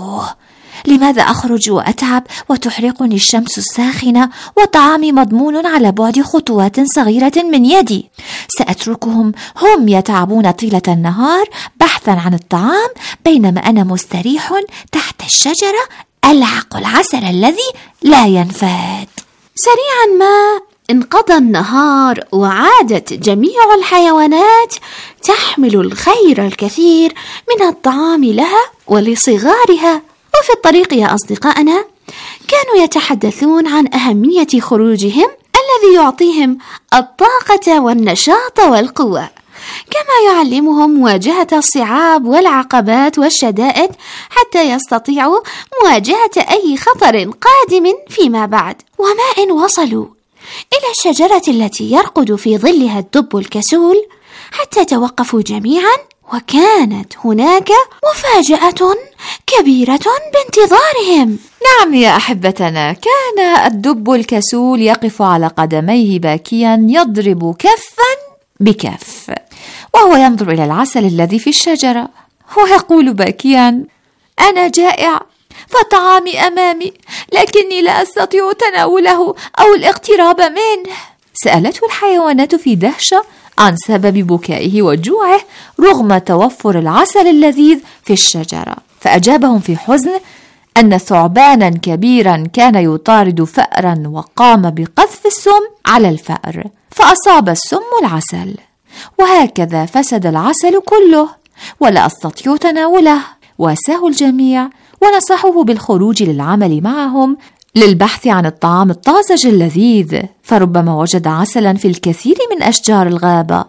لماذا أخرج وأتعب وتحرقني الشمس الساخنة وطعامي مضمون على بعد خطوات صغيرة من يدي؟ سأتركهم هم يتعبون طيلة النهار بحثا عن الطعام، بينما أنا مستريح تحت الشجرة ألعق العسل الذي لا ينفاد. سريعا ما انقضى النهار، وعادت جميع الحيوانات تحمل الخير الكثير من الطعام لها ولصغارها. وفي الطريق يا أصدقائنا كانوا يتحدثون عن أهمية خروجهم الذي يعطيهم الطاقة والنشاط والقوة، كما يعلمهم مواجهة الصعاب والعقبات والشدائد حتى يستطيعوا مواجهة أي خطر قادم فيما بعد. وما إن وصلوا إلى الشجرة التي يرقد في ظلها الدب الكسول حتى توقفوا جميعا، وكانت هناك مفاجأة كبيرة بانتظارهم. نعم يا أحبتنا، كان الدب الكسول يقف على قدميه باكيا يضرب كفا بكف، وهو ينظر إلى العسل الذي في الشجرة ويقول باكيا: أنا جائع، فطعامي أمامي، لكني لا أستطيع تناوله أو الاقتراب منه. سألته الحيوانات في دهشة عن سبب بكائه وجوعه رغم توفر العسل اللذيذ في الشجرة، فأجابهم في حزن أن ثعبانا كبيرا كان يطارد فأرا وقام بقذف السم على الفأر، فأصاب السم العسل، وهكذا فسد العسل كله ولا أستطيع تناوله. واساه الجميع ونصحوه بالخروج للعمل معهم للبحث عن الطعام الطازج اللذيذ، فربما وجد عسلا في الكثير من أشجار الغابة.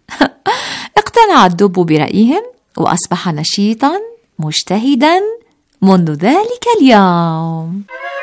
اقتنع الدب برأيهم وأصبح نشيطا مجتهدا منذ ذلك اليوم.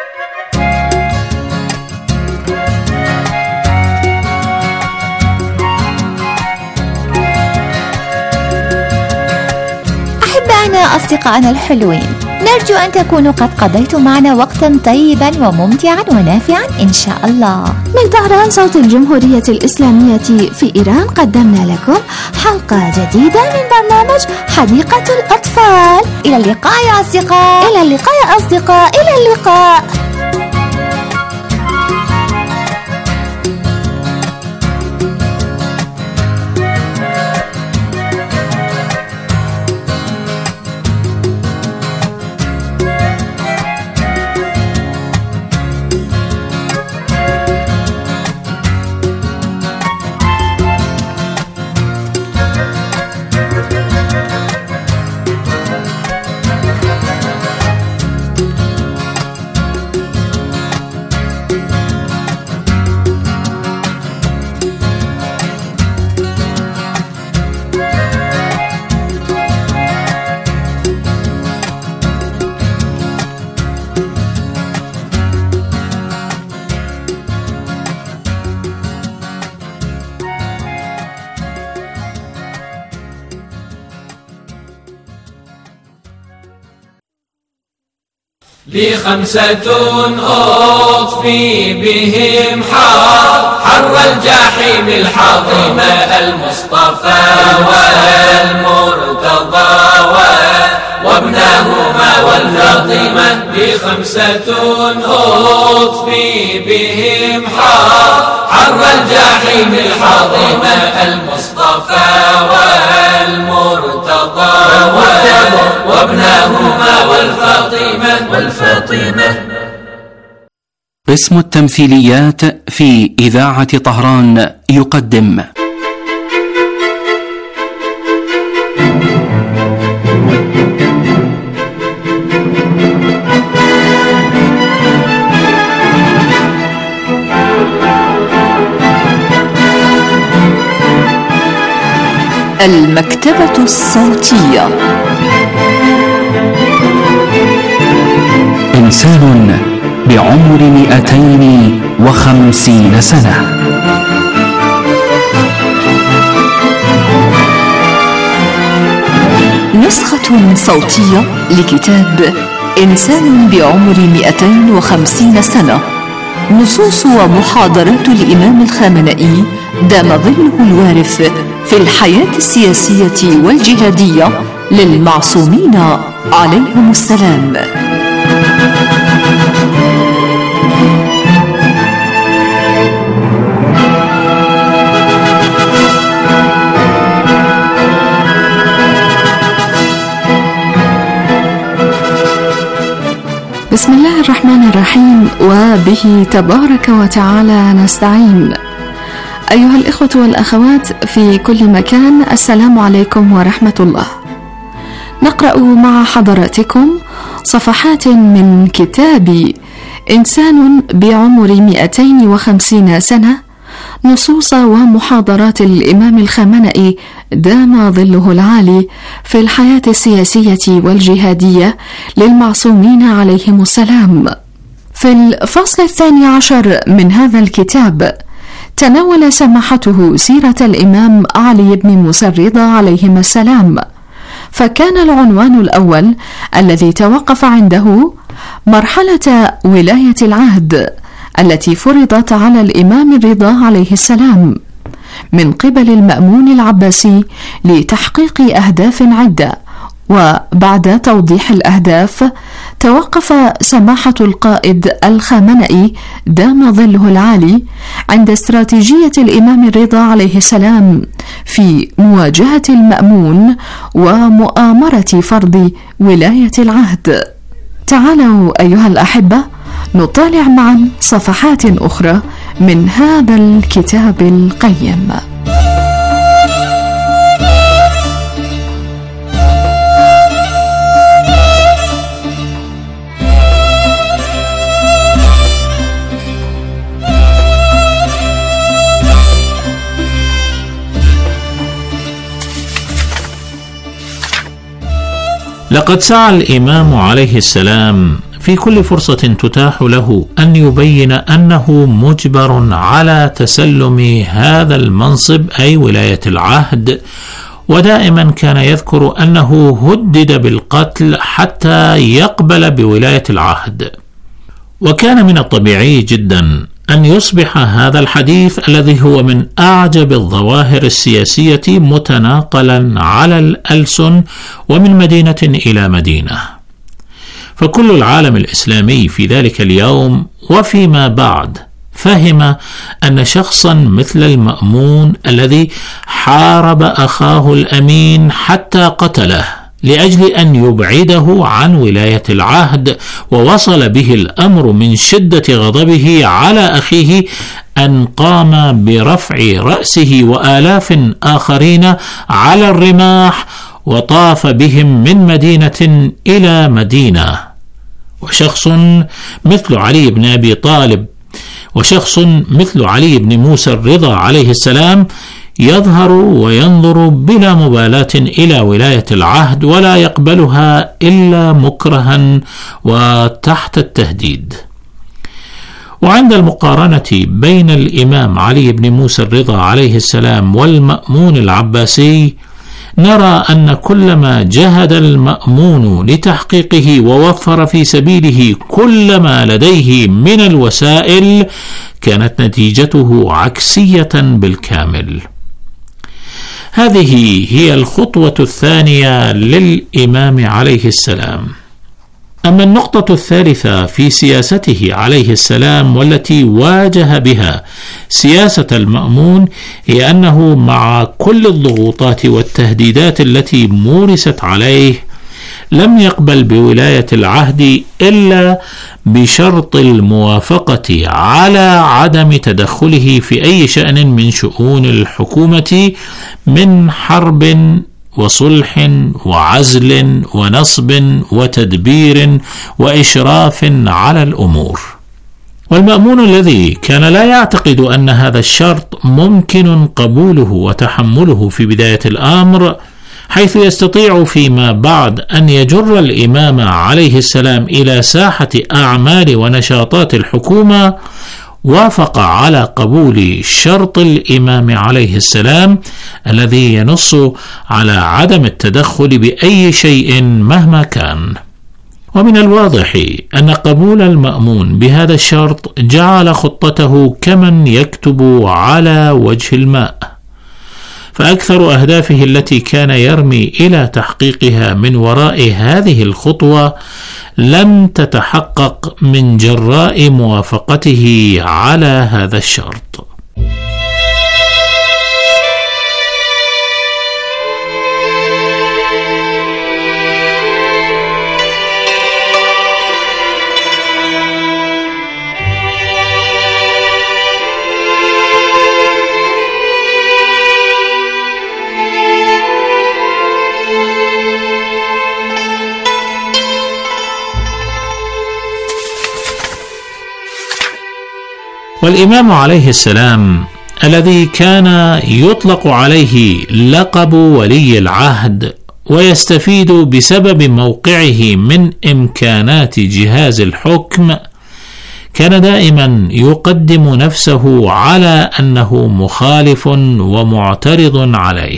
أحبائنا أصدقائنا الحلوين، نرجو أن تكونوا قد قضيتم معنا وقتا طيبا وممتعا ونافعا إن شاء الله. من طهران صوت الجمهورية الإسلامية في إيران قدمنا لكم حلقة جديدة من برنامج حديقة الأطفال. إلى اللقاء يا أصدقاء. إلى اللقاء يا أصدقاء. إلى اللقاء. لي 5 أطفي بهم حر الجحيم الحاطمة المصطفى والمرتضى وابنهما والفاطمة. لي 5 أطفي بهم حر الجحيم الحاطمة المصطفى والمرتضى وابنهما والفاطمة. قسم التمثيليات في إذاعة طهران يقدم المكتبة الصوتية. إنسان بعمر 250 سنة. نسخة صوتية لكتاب إنسان بعمر 250 سنة، نصوص ومحاضرات الإمام الخامنئي دام ظله الوارث في الحياة السياسية والجهادية للمعصومين عليهم السلام. بسم الله الرحمن الرحيم، وبه تبارك وتعالى نستعين. أيها الإخوة والأخوات في كل مكان، السلام عليكم ورحمة الله. نقرأ مع حضراتكم صفحات من كتاب إنسان بعمر 250 سنة، نصوص ومحاضرات الإمام الخامنئي دام ظله العالي في الحياة السياسية والجهادية للمعصومين عليهم السلام. في الفصل 12 من هذا الكتاب تناول سماحته سيرة الإمام علي بن موسى الرضا عليهما السلام، فكان العنوان الأول الذي توقف عنده مرحلة ولاية العهد التي فرضت على الإمام الرضا عليه السلام من قبل المأمون العباسي لتحقيق أهداف عدة. وبعد توضيح الأهداف توقف سماحة القائد الخامنئي دام ظله العالي عند استراتيجية الإمام الرضا عليه السلام في مواجهة المأمون ومؤامرة فرض ولاية العهد. تعالوا أيها الأحبة نطالع معا صفحات أخرى من هذا الكتاب القيم. لقد سعى الإمام عليه السلام في كل فرصة تتاح له أن يبين أنه مجبر على تسلم هذا المنصب أي ولاية العهد، ودائما كان يذكر أنه هدد بالقتل حتى يقبل بولاية العهد. وكان من الطبيعي جدا أن يصبح هذا الحديث الذي هو من أعجب الظواهر السياسية متناقلا على الألسن ومن مدينة إلى مدينة، فكل العالم الإسلامي في ذلك اليوم وفيما بعد فهم أن شخصا مثل المأمون الذي حارب أخاه الأمين حتى قتله لأجل أن يبعده عن ولاية العهد، ووصل به الأمر من شدة غضبه على أخيه أن قام برفع رأسه وآلاف آخرين على الرماح وطاف بهم من مدينة إلى مدينة. وشخص مثل علي بن أبي طالب وشخص مثل علي بن موسى الرضا عليه السلام يظهر وينظر بلا مبالاة إلى ولاية العهد ولا يقبلها إلا مكرها وتحت التهديد. وعند المقارنة بين الإمام علي بن موسى الرضا عليه السلام والمأمون العباسي نرى أن كلما جهد المأمون لتحقيقه ووفر في سبيله كل ما لديه من الوسائل كانت نتيجته عكسية بالكامل. هذه هي الخطوة الثانية للإمام عليه السلام. أما النقطة الثالثة في سياسته عليه السلام والتي واجه بها سياسة المأمون هي أنه مع كل الضغوطات والتهديدات التي مورست عليه لم يقبل بولاية العهد إلا بشرط الموافقة على عدم تدخله في أي شأن من شؤون الحكومة من حرب وصلح وعزل ونصب وتدبير وإشراف على الأمور. والمأمون الذي كان لا يعتقد أن هذا الشرط ممكن قبوله وتحمله في بداية الأمر، حيث يستطيع فيما بعد أن يجر الإمام عليه السلام إلى ساحة أعمال ونشاطات الحكومة وافق على قبول شرط الإمام عليه السلام الذي ينص على عدم التدخل بأي شيء مهما كان. ومن الواضح أن قبول المأمون بهذا الشرط جعل خطته كمن يكتب على وجه الماء، فأكثر أهدافه التي كان يرمي إلى تحقيقها من وراء هذه الخطوة لم تتحقق من جراء موافقته على هذا الشرط. والإمام عليه السلام الذي كان يطلق عليه لقب ولي العهد ويستفيد بسبب موقعه من إمكانات جهاز الحكم، كان دائما يقدم نفسه على أنه مخالف ومعترض عليه،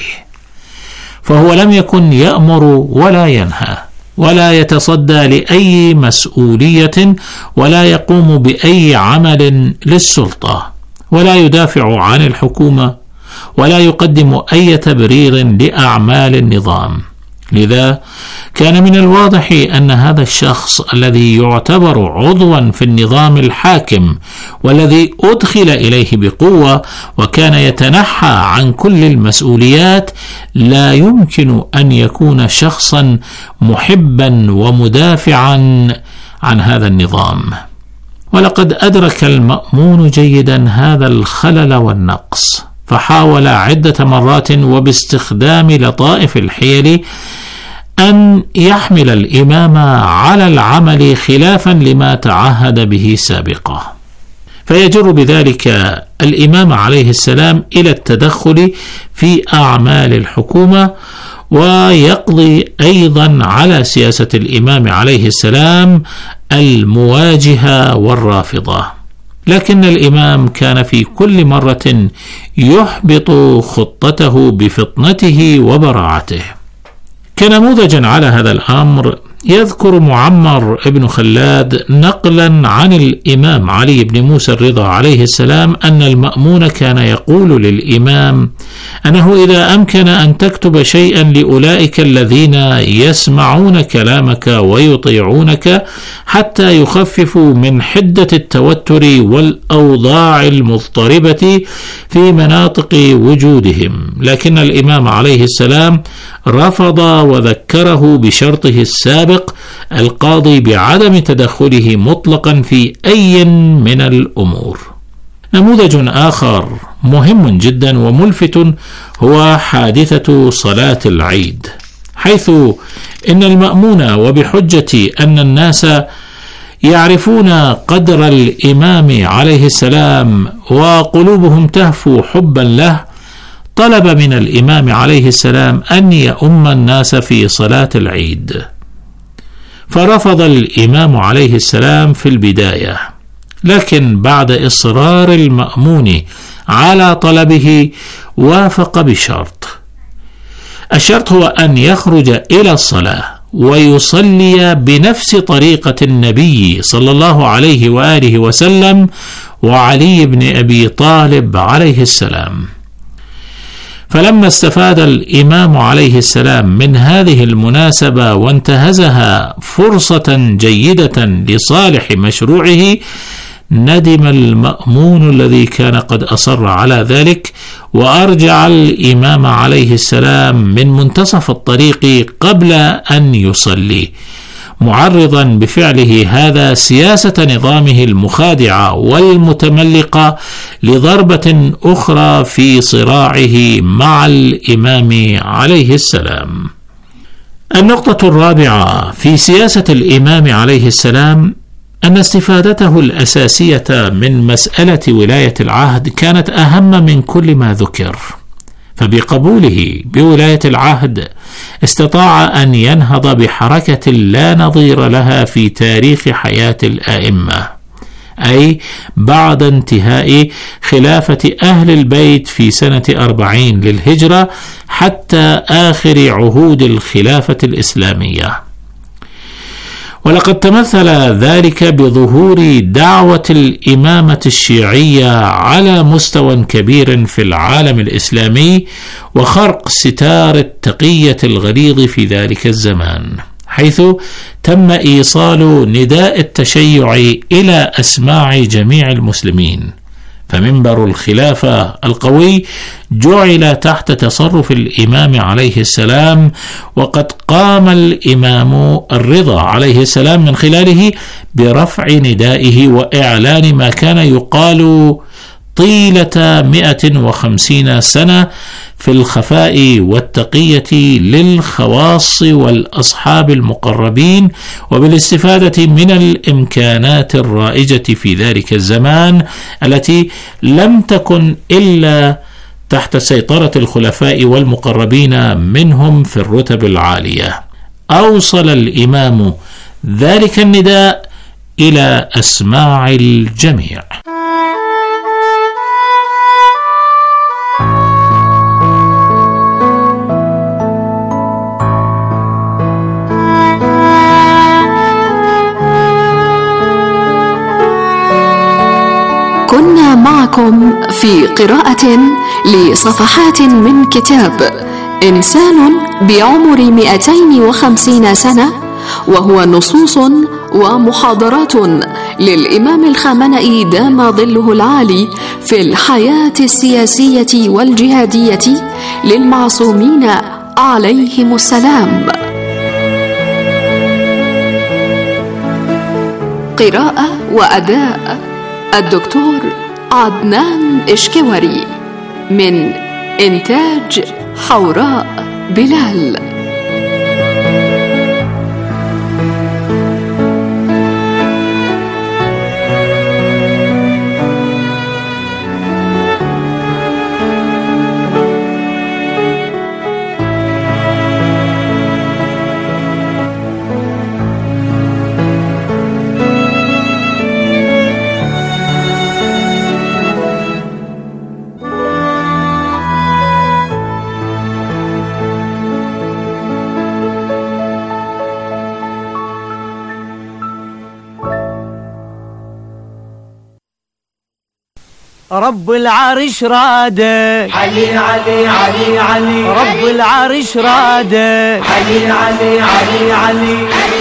فهو لم يكن يأمر ولا ينهى ولا يتصدى لأي مسؤولية ولا يقوم بأي عمل للسلطة ولا يدافع عن الحكومة ولا يقدم أي تبرير لأعمال النظام. لذا كان من الواضح أن هذا الشخص الذي يعتبر عضوا في النظام الحاكم والذي أدخل إليه بقوة وكان يتنحى عن كل المسؤوليات لا يمكن أن يكون شخصا محبا ومدافعا عن هذا النظام. ولقد أدرك المأمون جيدا هذا الخلل والنقص، فحاول عدة مرات وباستخدام لطائف الحيل أن يحمل الإمام على العمل خلافا لما تعهد به سابقا، فيجر بذلك الإمام عليه السلام إلى التدخل في أعمال الحكومة، ويقضي أيضا على سياسة الإمام عليه السلام المواجهة والرافضة. لكن الإمام كان في كل مرة يحبط خطته بفطنته وبراعته. كنموذجا على هذا الأمر يذكر معمر ابن خلاد نقلا عن الإمام علي بن موسى الرضا عليه السلام أن المأمون كان يقول للإمام أنه إذا أمكن أن تكتب شيئا لأولئك الذين يسمعون كلامك ويطيعونك حتى يخففوا من حدة التوتر والأوضاع المضطربة في مناطق وجودهم. لكن الإمام عليه السلام رفض وذكره بشرطه السابق القاضي بعدم تدخله مطلقا في أي من الأمور. نموذج آخر مهم جدا وملفت هو حادثة صلاة العيد، حيث إن المأمون وبحجة أن الناس يعرفون قدر الإمام عليه السلام وقلوبهم تهفو حبا له طلب من الإمام عليه السلام أن يؤم الناس في صلاة العيد، فرفض الإمام عليه السلام في البداية، لكن بعد إصرار المأمون على طلبه وافق بشرط. الشرط هو أن يخرج إلى الصلاة ويصلي بنفس طريقة النبي صلى الله عليه وآله وسلم وعلي بن أبي طالب عليه السلام. فلما استفاد الإمام عليه السلام من هذه المناسبة وانتهزها فرصة جيدة لصالح مشروعه، ندم المأمون الذي كان قد أصر على ذلك وأرجع الإمام عليه السلام من منتصف الطريق قبل أن يصلي، معرضا بفعله هذا سياسة نظامه المخادعة والمتملقة لضربة أخرى في صراعه مع الإمام عليه السلام. النقطة الرابعة في سياسة الإمام عليه السلام أن استفادته الأساسية من مسألة ولاية العهد كانت أهم من كل ما ذكر، فبقبوله بولاية العهد استطاع أن ينهض بحركة لا نظير لها في تاريخ حياة الآئمة أي بعد انتهاء خلافة أهل البيت في سنة 40 للهجرة حتى آخر عهود الخلافة الإسلامية. ولقد تمثل ذلك بظهور دعوة الإمامة الشيعية على مستوى كبير في العالم الإسلامي وخرق ستار التقية الغليظ في ذلك الزمان، حيث تم إيصال نداء التشيع إلى أسماع جميع المسلمين، فمنبر الخلافة القوي جعل تحت تصرف الإمام عليه السلام، وقد قام الإمام الرضا عليه السلام من خلاله برفع ندائه وإعلان ما كان يقال طيلة 150 سنة في الخفاء والتقية للخواص والأصحاب المقربين، وبالاستفادة من الإمكانات الرائجة في ذلك الزمان التي لم تكن إلا تحت سيطرة الخلفاء والمقربين منهم في الرتب العالية. أوصل الإمام ذلك النداء إلى أسماع الجميع. كنا معكم في قراءة لصفحات من كتاب إنسان بعمر 250 سنة، وهو نصوص ومحاضرات للإمام الخامنئي دام ظله العالي في الحياة السياسية والجهادية للمعصومين عليهم السلام. قراءة وأداء الدكتور عدنان إشكوري، من إنتاج حوراء بلال. رب العرش راده علي علي علي علي، رب العرش راده علي علي علي علي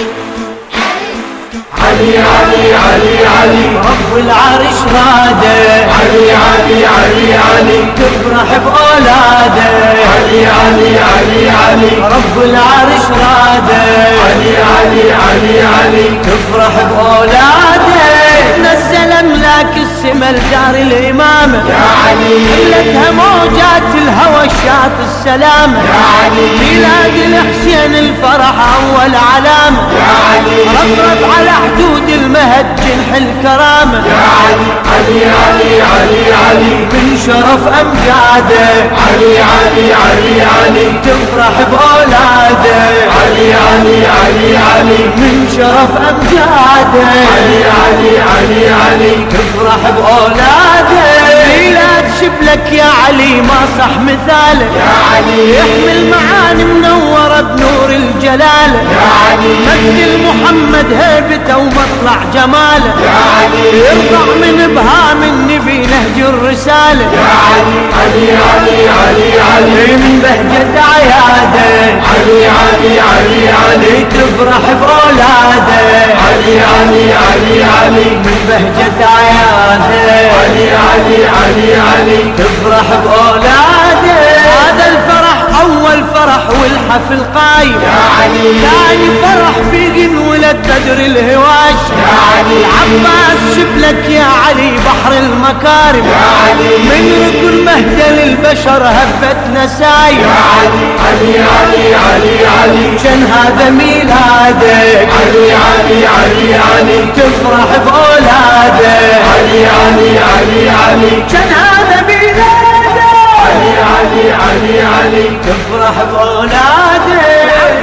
علي علي علي علي، رب العرش راده علي علي علي علي، تفرح بأولاده علي علي علي علي، رب العرش راده علي علي علي علي، تفرح بأولاده. نزل املاك السما لدار الامامه يا علي، حلتها موجات الهوى شاط السلامه يا علي، ميلاد الحسين الفرح اول علامه يا علي، رفرف على حدود المهد جنح الكرامه يا علي علي علي علي علي، من شرف امجاده علي علي علي علي، تفرح باولاده علي علي علي علي، من شرف امجاده علي علي علي علي، تفرح باولاده. ميلاد شبلك يا علي ما صح مثاله، يا علي، يحمل معاني منوره بنور الجلاله، يا علي، مثل محمد هيبته ومطلع جماله، يا علي، يرضع من ابهام النبي نهج الرساله، يا علي علي علي علي علي، من بهجة عياده علي علي علي علي، تفرح باولاده علي علي علي علي، من بهجة عياده علي علي علي علي، تفرح باولاده. هذا الفرح اول فرح والحفل قايم، يا علي، ثاني فرح بيجن ولد بدر الهواش، يا علي، العباس شبلك يا علي بحر المكارم، يا علي، من ركن مهدى للبشر هبت نسايم، يا علي علي علي علي علي، كان هذا ميلادك علي علي علي علي، تفرح باولاده علي علي علي علي، كان هذا ميلادك علي علي علي علي، تفرح باولاده.